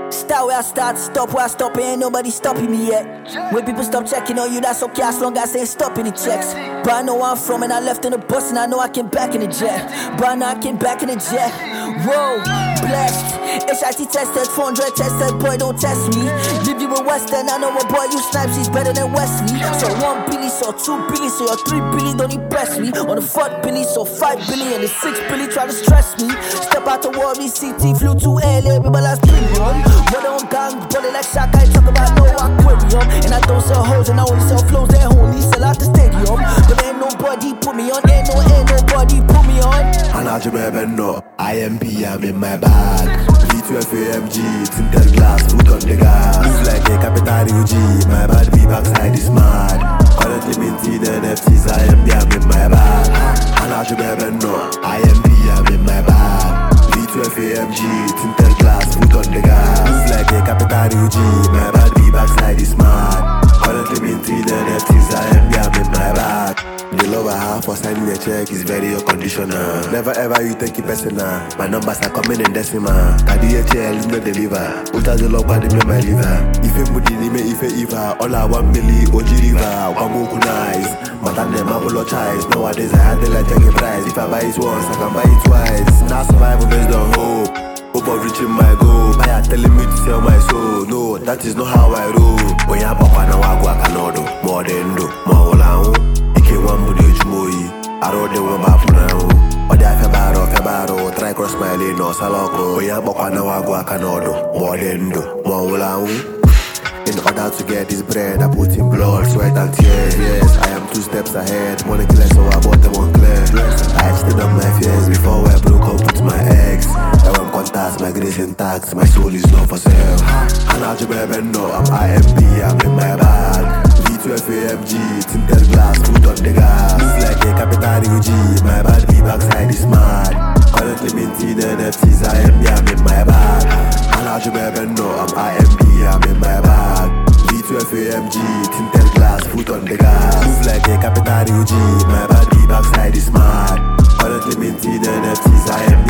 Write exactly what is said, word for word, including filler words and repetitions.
Start where I start, stop where I stop, ain't nobody stopping me yet. When people stop checking on you, that's okay as long as they ain't stopping the checks. But I know where I'm from and I left in the bus and I know I came back in the jet. But I know I came back in the jet. Whoa, blessed. H I T tested, four hundred tested, boy don't test me. Live you in Western, I know a boy you snipes, he's better than Wesley. So one billy, so two billy, so your three billy don't impress me. On the fourth billy, so five billy, and the six billy try to stress me. Step out to Worry City, flew to L A, people last premium. What on gang, body like Shaka, I talk about no aquarium. And I don't sell hoes, and I only sell flows, they only sell out the stadium. But ain't nobody put me on, ain't no, ain't nobody put me on. And I remember no, I M P, I'm in my bag. V twelve A M G, tinted glass, foot on the gas. Move like a capital U G, my bad B backside is mad. Currently minting N F Ts, I M P, I'm in my bag. And I remember no, I M P, I'm in my bag. V twelve A M G, tinted glass, foot on the gas. Move like a capital U G, my bad B backside is mad. Currently minting N F Ts, I M P, I'm in my bag. The love I have for signing a check is very unconditional. Never ever you take it personal. My numbers are coming in decimal. Kadi H L is not deliver. Uta the love body me my liver. Ife mudi ni me ife iva. All I want milli oji river. Wamoku nice. But I never apologize. Nowadays I had to like take a price. If I buy it once, I can buy it twice. Now survival based on hope. Hope of reaching my goal. Buyer telling me to sell my soul. No, that is not how I roll. When you pop on a wago, I can do more than do. More than one body jumoyi, I rode the one back now. But I febaro, febaro, try cross my lane, no saloko. We are bokana wago, I can order more than do, more lang. In order to get this bread, I put in blood, sweat and tears. Yes, I am two steps ahead. Money killer, so I bought them on clear. I stood up my fears before I broke up with my ex. I want contacts, my grace intact, my soul is not for sale. And I just remember, no, I'm I M P, I'm in my bag. V twelve A M G, tinted glass, foot on the gas. Move like a capital U G, my bad B backside is mad. Currently minting N F Ts, I M P, I'm in my bag. And I just remember, no, I'm I M P, I'm in my bag. V twelve A M G, tinted glass, foot on the gas. Move like a capital U G, my bad B backside is mad. Currently minting N F Ts, I M P.